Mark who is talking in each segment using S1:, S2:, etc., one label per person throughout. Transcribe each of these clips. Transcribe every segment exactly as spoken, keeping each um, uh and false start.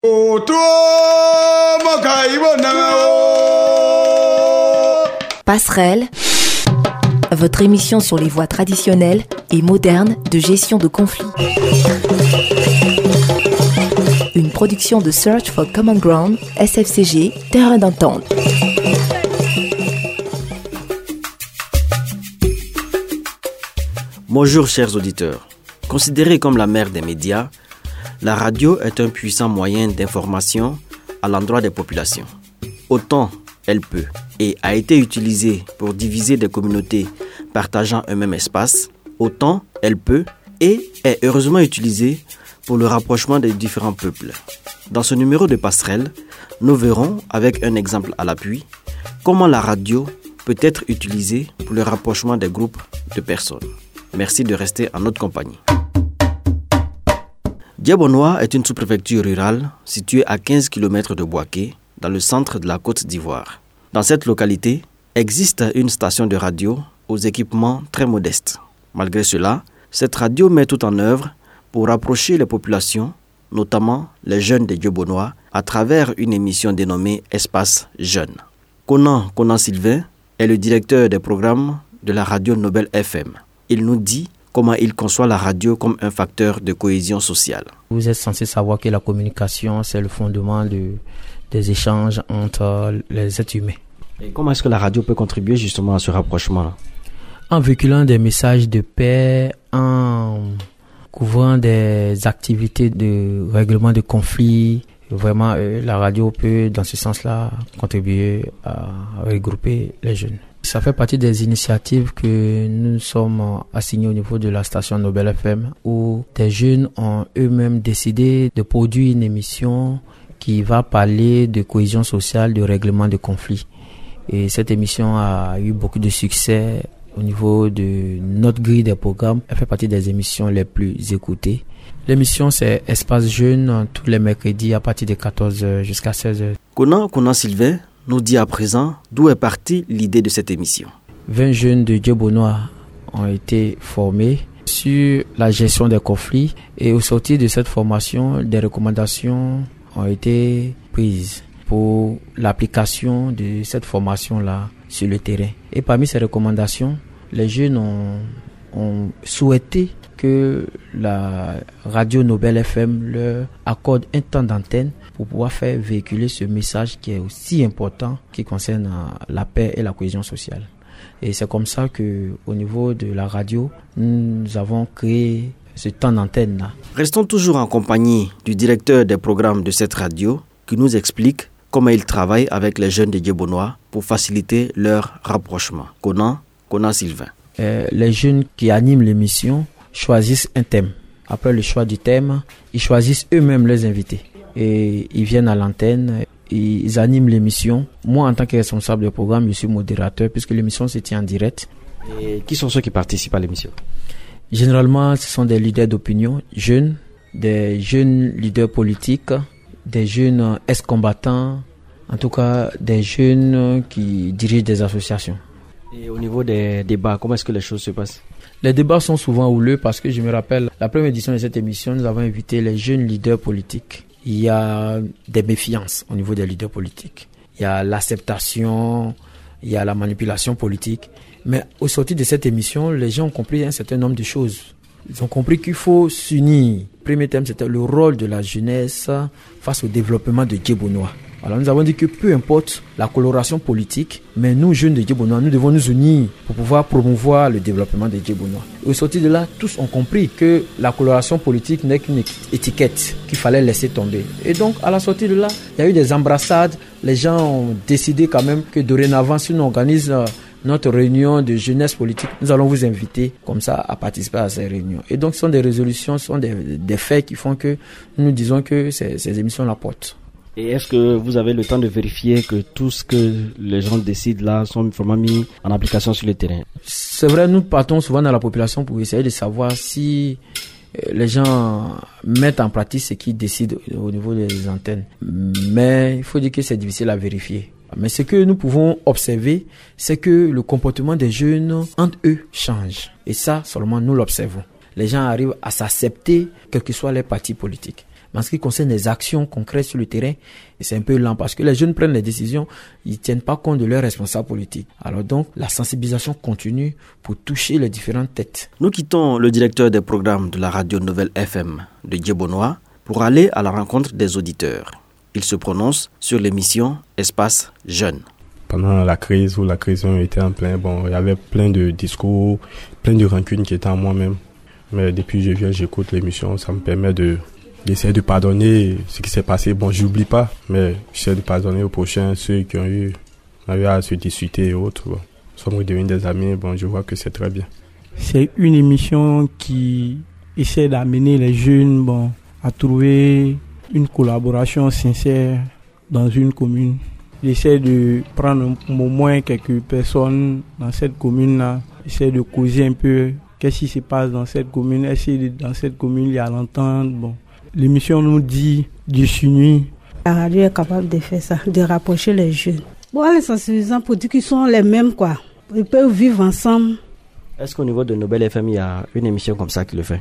S1: Passerelle, votre émission sur les voies traditionnelles et modernes de gestion de conflits. Une production de Search for Common Ground, S F C G, Terrain d'entente.
S2: Bonjour chers auditeurs. Considérée comme la mère des médias, la radio est un puissant moyen d'information à l'endroit des populations. Autant elle peut et a été utilisée pour diviser des communautés partageant un même espace, autant elle peut et est heureusement utilisée pour le rapprochement des différents peuples. Dans ce numéro de Passerelle, nous verrons, avec un exemple à l'appui, comment la radio peut être utilisée pour le rapprochement des groupes de personnes. Merci de rester en notre compagnie. Diabonois est une sous-préfecture rurale située à quinze kilomètres de Bouaké, dans le centre de la Côte d'Ivoire. Dans cette localité, existe une station de radio aux équipements très modestes. Malgré cela, cette radio met tout en œuvre pour rapprocher les populations, notamment les jeunes des Diabonois, à travers une émission dénommée Espace Jeunes. Conan Conan Sylvain est le directeur des programmes de la radio Nobel F M. Il nous dit comment il conçoit la radio comme un facteur de cohésion sociale.
S3: Vous êtes censé savoir que la communication, c'est le fondement de, des échanges entre les êtres humains.
S2: Et comment est-ce que la radio peut contribuer justement à ce rapprochement-là?
S3: En véhiculant des messages de paix, en couvrant des activités de règlement de conflits, vraiment euh, la radio peut dans ce sens-là contribuer à regrouper les jeunes. Ça fait partie des initiatives que nous sommes assignés au niveau de la station Nobel F M, où des jeunes ont eux-mêmes décidé de produire une émission qui va parler de cohésion sociale, de règlement de conflits. Et cette émission a eu beaucoup de succès au niveau de notre grille des programmes. Elle fait partie des émissions les plus écoutées. L'émission, c'est Espace Jeunes, tous les mercredis à partir de quatorze heures jusqu'à seize heures.
S2: Conan Conan Sylvain nous dit à présent d'où est partie l'idée de cette émission.
S3: vingt jeunes de Diabonois ont été formés sur la gestion des conflits et au sortir de cette formation, des recommandations ont été prises pour l'application de cette formation-là sur le terrain. Et parmi ces recommandations, les jeunes ont, ont souhaité que la radio Nobel F M leur accorde un temps d'antenne pour pouvoir faire véhiculer ce message qui est aussi important, qui concerne la paix et la cohésion sociale. Et c'est comme ça que, au niveau de la radio, nous avons créé ce temps d'antenne-là.
S2: Restons toujours en compagnie du directeur des programmes de cette radio qui nous explique comment il travaille avec les jeunes de Diabonois pour faciliter leur rapprochement. Conan Conan Sylvain.
S3: Euh, les jeunes qui animent l'émission choisissent un thème. Après le choix du thème, ils choisissent eux-mêmes leurs invités. Et ils viennent à l'antenne, ils animent l'émission. Moi, en tant que responsable du programme, je suis modérateur puisque l'émission se tient en direct.
S2: Et qui sont ceux qui participent à l'émission?
S3: Généralement, ce sont des leaders d'opinion jeunes, des jeunes leaders politiques, des jeunes ex-combattants, en tout cas des jeunes qui dirigent des associations.
S2: Et au niveau des débats, comment est-ce que les choses se passent?
S3: Les débats sont souvent houleux parce que je me rappelle, la première édition de cette émission, nous avons invité les jeunes leaders politiques. Il y a des méfiances au niveau des leaders politiques. Il y a l'acceptation, il y a la manipulation politique. Mais au sortir de cette émission, les gens ont compris un certain nombre de choses. Ils ont compris qu'il faut s'unir. Le premier thème, c'était le rôle de la jeunesse face au développement de Diabonois. Alors nous avons dit que peu importe la coloration politique, mais nous, jeunes de Diabonois, nous devons nous unir pour pouvoir promouvoir le développement de Diabonois. Au sortir de là, tous ont compris que la coloration politique n'est qu'une étiquette qu'il fallait laisser tomber. Et donc, à la sortie de là, il y a eu des embrassades. Les gens ont décidé quand même que dorénavant, si nous organisons notre réunion de jeunesse politique, nous allons vous inviter comme ça à participer à ces réunions. Et donc, ce sont des résolutions, ce sont des, des faits qui font que nous disons que ces, ces émissions l'apportent.
S2: Et est-ce que vous avez le temps de vérifier que tout ce que les gens décident là sont vraiment mis en application sur le terrain?
S3: C'est vrai, nous partons souvent dans la population pour essayer de savoir si les gens mettent en pratique ce qu'ils décident au niveau des antennes. Mais il faut dire que c'est difficile à vérifier. Mais ce que nous pouvons observer, c'est que le comportement des jeunes entre eux change. Et ça, seulement nous l'observons. Les gens arrivent à s'accepter, quels que soient les partis politiques. Mais en ce qui concerne les actions concrètes sur le terrain, c'est un peu lent parce que les jeunes prennent les décisions, ils tiennent pas compte de leurs responsables politiques. Alors donc, la sensibilisation continue pour toucher les différentes têtes.
S2: Nous quittons le directeur des programmes de la radio Nouvelle F M de Djebonois pour aller à la rencontre des auditeurs. Il se prononce sur l'émission Espace Jeunes.
S4: Pendant la crise, où la crise était en plein, bon, il y avait plein de discours, plein de rancunes qui étaient en moi-même. Mais depuis que je viens, j'écoute l'émission, ça me permet de, d'essayer de pardonner ce qui s'est passé. Bon, j'oublie pas, mais j'essaie de pardonner aux prochains, ceux qui ont eu, ont eu à se discuter et autres. Bon. Sommes devenus des amis, bon, je vois que c'est très bien.
S5: C'est une émission qui essaie d'amener les jeunes, bon, à trouver une collaboration sincère dans une commune. J'essaie de prendre au moins quelques personnes dans cette commune-là, j'essaie de causer un peu. Qu'est-ce qui se passe dans cette commune? Est-ce que dans cette commune, il y a l'entente? Bon, l'émission nous dit du nuit.
S6: La radio est capable de faire ça, de rapprocher les jeunes. Bon, les sensibilisants pour dire qu'ils sont les mêmes, quoi. Ils peuvent vivre ensemble.
S2: Est-ce qu'au niveau de Nouvelle F M, il y a une émission comme ça qui le fait?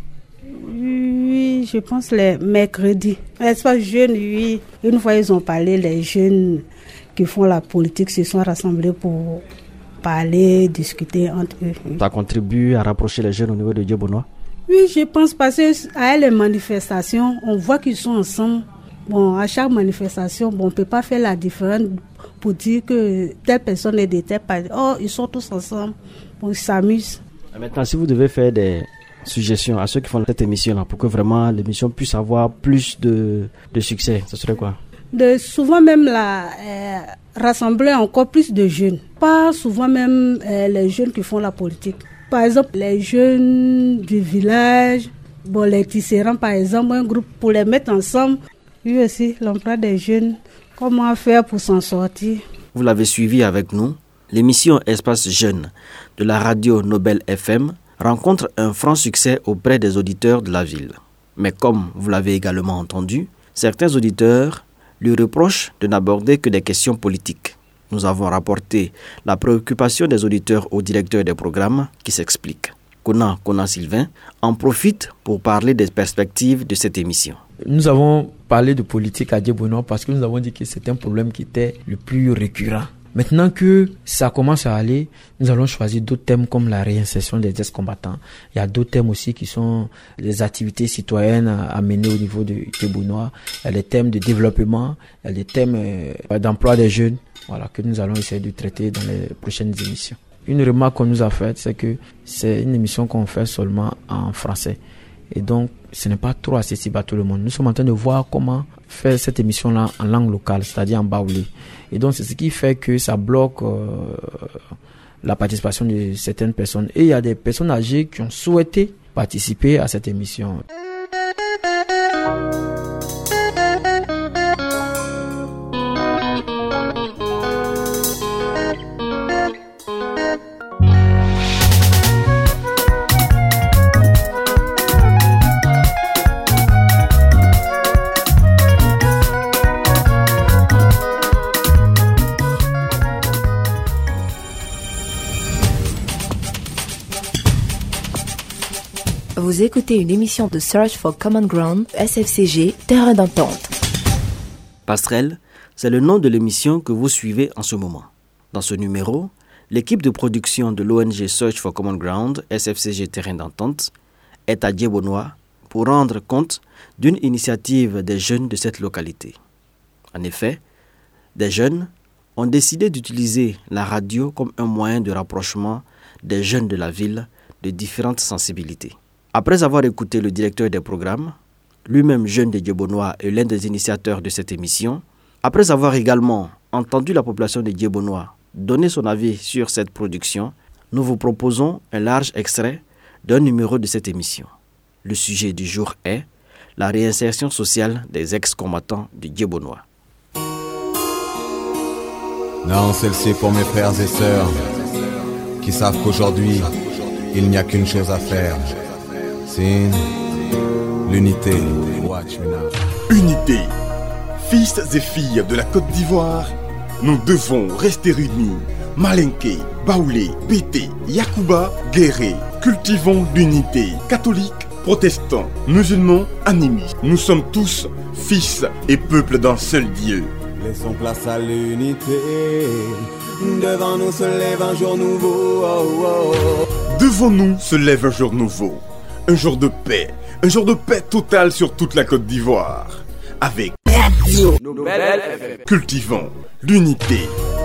S6: Oui, je pense les mercredis. Espace Jeunes, oui. Une fois, ils ont parlé, les jeunes qui font la politique se sont rassemblés pour parler, discuter entre eux.
S2: Ça contribue à rapprocher les jeunes au niveau de Djebonois?
S6: Oui, je pense parce qu'à les manifestations, on voit qu'ils sont ensemble. Bon, à chaque manifestation, bon, on ne peut pas faire la différence pour dire que telle personne est de telle partie. Oh, ils sont tous ensemble, bon, ils s'amusent.
S2: Maintenant, si vous devez faire des suggestions à ceux qui font cette émission-là pour que vraiment l'émission puisse avoir plus de, de succès, ce serait quoi?
S6: De souvent même la, euh, rassembler encore plus de jeunes. Pas souvent même euh, les jeunes qui font la politique. Par exemple, les jeunes du village, bon, les tisserands par exemple, un groupe pour les mettre ensemble. Oui aussi, l'emploi des jeunes, comment faire pour s'en sortir.
S2: Vous l'avez suivi avec nous, l'émission Espace Jeunes de la radio Nouvelle F M rencontre un franc succès auprès des auditeurs de la ville. Mais comme vous l'avez également entendu, certains auditeurs lui reproche de n'aborder que des questions politiques. Nous avons rapporté la préoccupation des auditeurs au directeur des programmes qui s'explique. Kona Kona Sylvain en profite pour parler des perspectives de cette émission.
S3: Nous avons parlé de politique à Djebonois parce que nous avons dit que c'était un problème qui était le plus récurrent. Maintenant que ça commence à aller, nous allons choisir d'autres thèmes comme la réinsertion des ex-combattants. Il y a d'autres thèmes aussi qui sont les activités citoyennes à mener au niveau de Djebonois. Il y a les thèmes de développement, il y a les thèmes euh, d'emploi des jeunes, voilà, que nous allons essayer de traiter dans les prochaines émissions. Une remarque qu'on nous a faite, c'est que c'est une émission qu'on fait seulement en français. Et donc, ce n'est pas trop accessible à tout le monde. Nous sommes en train de voir comment faire cette émission-là en langue locale, c'est-à-dire en baoulé. Et donc, c'est ce qui fait que ça bloque euh, la participation de certaines personnes. Et il y a des personnes âgées qui ont souhaité participer à cette émission.
S1: Vous écoutez une émission de Search for Common Ground, S F C G, Terrain d'entente.
S2: Passerelle, c'est le nom de l'émission que vous suivez en ce moment. Dans ce numéro, l'équipe de production de l'O N G Search for Common Ground, S F C G Terrain d'entente, est à Djebonois pour rendre compte d'une initiative des jeunes de cette localité. En effet, des jeunes ont décidé d'utiliser la radio comme un moyen de rapprochement des jeunes de la ville de différentes sensibilités. Après avoir écouté le directeur des programmes, lui-même jeune de Djebonois et l'un des initiateurs de cette émission, après avoir également entendu la population de Djebonois donner son avis sur cette production, nous vous proposons un large extrait d'un numéro de cette émission. Le sujet du jour est la réinsertion sociale des ex-combattants de Djebonois.
S7: Non, celle-ci pour mes frères et sœurs qui savent qu'aujourd'hui, il n'y a qu'une chose à faire. C'est l'unité.
S8: Unité. Fils et filles de la Côte d'Ivoire, nous devons rester unis. Malinké, Baoulé, Bété, Yakuba, Guéré. Cultivons l'unité. Catholiques, protestants, musulmans, animistes. Nous sommes tous fils et peuple d'un seul Dieu.
S7: Laissons place à l'unité. Devant nous se lève un jour nouveau. Oh, oh, oh.
S8: Devant nous se lève un jour nouveau. Un jour de paix. Un jour de paix totale sur toute la Côte d'Ivoire. Avec Radio Nouvelle F M. Cultivons l'unité.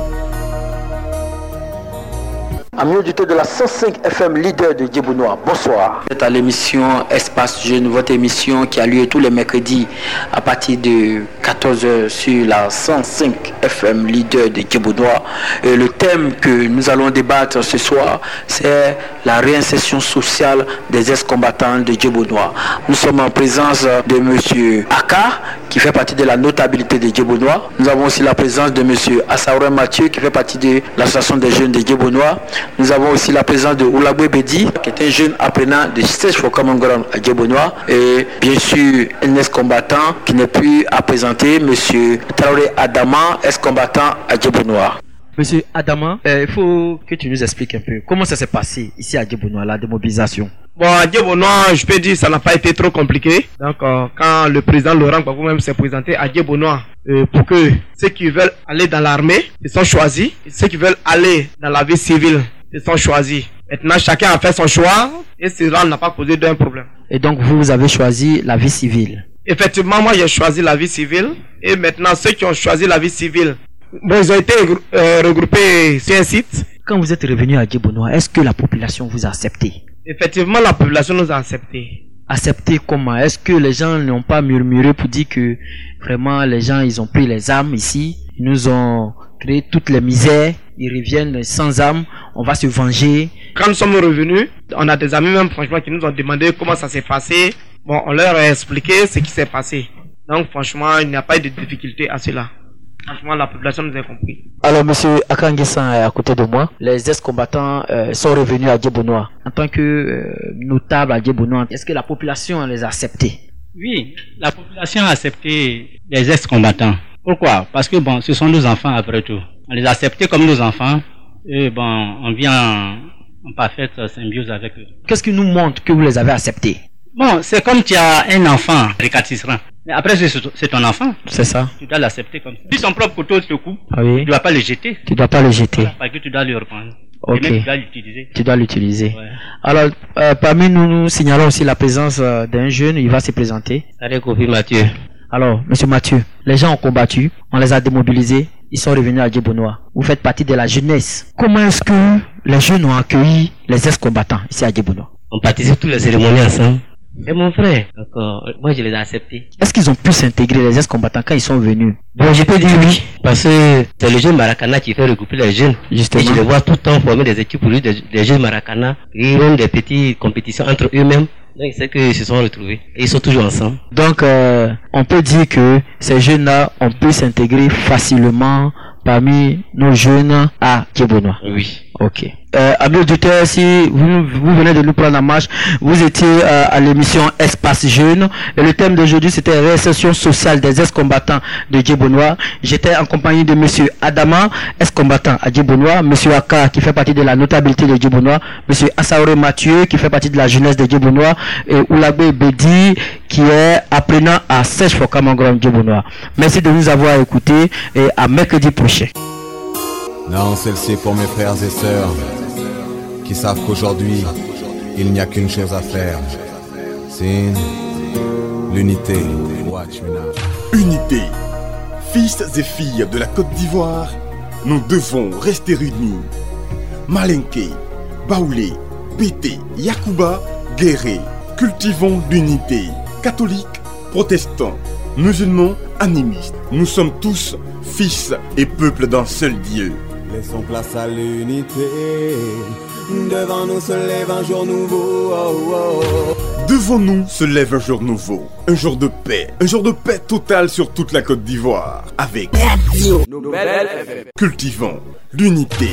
S9: Amis auditeurs de la cent cinq F M, leader de Djibounois, bonsoir. Vous êtes à l'émission Espace Jeune, votre émission qui a lieu tous les mercredis à partir de quatorze heures sur la cent cinq F M, leader de Djibounois. Et le thème que nous allons débattre ce soir, c'est la réinsertion sociale des ex-combattants de Djibounois. Nous sommes en présence de M. Aka, qui fait partie de la notabilité de Djibounois. Nous avons aussi la présence de M. Assaoura Mathieu, qui fait partie de l'association des jeunes de Djibounois. Nous avons aussi la présence de Oulaboué Bedi, qui est un jeune apprenant de Search for Common Ground à Djibounois. Et bien sûr, un ex-combattant qui n'est plus à présenter, M. Traoré Adama, ex-combattant à Djibounois. Monsieur Adama, euh, il faut que tu nous expliques un peu comment ça s'est passé ici à Djibounois, la démobilisation.
S10: Bon, à Djibounois, je peux dire que ça n'a pas été trop compliqué. Donc, euh, quand le président Laurent Gbagbo même s'est présenté à Djibounois euh, pour que ceux qui veulent aller dans l'armée, ils sont choisis. Ceux qui veulent aller dans la vie civile, ils sont choisis. Maintenant, chacun a fait son choix et cela n'a pas posé d'un problème.
S9: Et donc, vous, vous avez choisi la vie civile?
S10: Effectivement, moi, j'ai choisi la vie civile. Et maintenant, ceux qui ont choisi la vie civile, bon, ils ont été euh, regroupés sur un site.
S9: Quand vous êtes revenu à Djibounois, est-ce que la population vous a accepté?
S10: Effectivement, la population nous a accepté.
S9: Accepté comment? Est-ce que les gens n'ont pas murmuré pour dire que vraiment les gens ils ont pris les armes ici, ils nous ont créé toutes les misères, ils reviennent sans armes, on va se venger?
S10: Quand nous sommes revenus, on a des amis même franchement qui nous ont demandé comment ça s'est passé. Bon, on leur a expliqué ce qui s'est passé. Donc franchement, il n'y a pas eu de difficulté à cela. Franchement, la population nous a compris.
S9: Alors, monsieur Akanguessan est à côté de moi. Les ex-combattants euh, sont revenus à Djibounois. En tant que euh, notable à Djibounois, est-ce que la population les a acceptés?
S11: Oui, la population a accepté les ex-combattants. Pourquoi? Parce que bon, ce sont nos enfants après tout. On les a acceptés comme nos enfants. Et bon, on vient en, en parfaite symbiose avec eux.
S9: Qu'est-ce qui nous montre que vous les avez acceptés?
S11: Bon, c'est comme tu as un enfant récalcitrant. Mais après, c'est ton enfant.
S9: C'est ça.
S11: Tu dois l'accepter comme ça. Si son propre couteau te coupe,
S9: ah oui.
S11: Tu ne dois pas le jeter.
S9: Tu ne dois pas le jeter.
S11: Voilà, parce que tu dois le reprendre.
S9: Ok.
S11: Et même tu dois l'utiliser.
S9: Tu dois l'utiliser.
S11: Ouais.
S9: Alors, euh, parmi nous, nous signalons aussi la présence euh, d'un jeune. Il va se présenter.
S11: Salut, Kofi Mathieu.
S9: Alors, monsieur Mathieu, les gens ont combattu. On les a démobilisés. Ils sont revenus à Djibounois. Vous faites partie de la jeunesse. Comment est-ce que les jeunes ont accueilli les ex-combattants ici à Djibounois?
S11: On participe toutes les cérémonies ensemble. C'est mon frère. Donc, moi, je les ai acceptés.
S9: Est-ce qu'ils ont pu s'intégrer, les ex-combattants, quand ils sont venus?
S11: Bon, je peux dire oui. Parce que c'est le jeune Maracana qui fait regrouper les jeunes.
S9: Justement.
S11: Et je les vois tout le temps former des équipes pour lui, des, des jeunes Maracana. Ils ont des petites compétitions entre eux-mêmes. Donc, c'est qu'ils se sont retrouvés. Et ils sont toujours ensemble.
S9: Donc, euh, on peut dire que ces jeunes-là ont pu s'intégrer facilement parmi nos jeunes à Djibounois.
S11: Oui.
S9: Ok. Euh, amis auditeurs, si vous, vous venez de nous prendre en marche, vous étiez euh, à l'émission Espace Jeune. Et le thème d'aujourd'hui, c'était réinsertion sociale des ex-combattants de Djibounois. J'étais en compagnie de monsieur Adama, ex-combattant à Djibounois, monsieur Aka, qui fait partie de la notabilité de Djibounois, monsieur Assaouré Mathieu, qui fait partie de la jeunesse de Djibounois, et Oulaboué Bedi, qui est apprenant à Search for Common Ground Djibounois. Merci de nous avoir écoutés et à mercredi prochain.
S7: Non, celle-ci pour mes frères et sœurs qui savent qu'aujourd'hui, il n'y a qu'une chose à faire. C'est l'unité. Watch me now.
S8: Unité. Fils et filles de la Côte d'Ivoire, nous devons rester unis. Malinké, Baoulé, Bété, Yakuba, Guéré, cultivons l'unité. Catholiques, protestants, musulmans, animistes, nous sommes tous fils et peuple d'un seul Dieu.
S7: Laissons place à l'unité. Devant nous se lève un jour nouveau. Oh, oh, oh.
S8: Devant nous se lève un jour nouveau. Un jour de paix. Un jour de paix totale sur toute la Côte d'Ivoire. Avec Radio Nouvelle F M. Cultivons l'unité.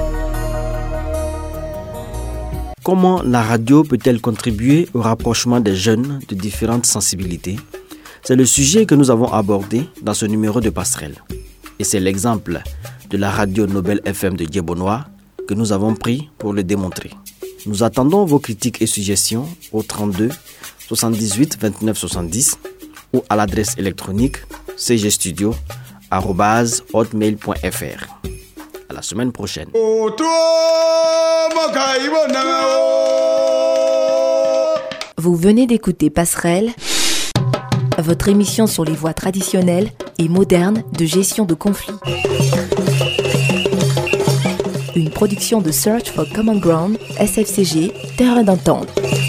S2: Comment la radio peut-elle contribuer au rapprochement des jeunes de différentes sensibilités? C'est le sujet que nous avons abordé dans ce numéro de Passerelle. Et c'est l'exemple de la radio Nobel F M de Djibounois que nous avons pris pour le démontrer. Nous attendons vos critiques et suggestions au trente-deux soixante-dix-huit vingt-neuf soixante-dix ou à l'adresse électronique c g studio arobase hotmail point f r. À la semaine prochaine.
S1: Vous venez d'écouter Passerelle, votre émission sur les voies traditionnelles et modernes de gestion de conflits. Une production de Search for Common Ground, S F C G, Terrain d'entente.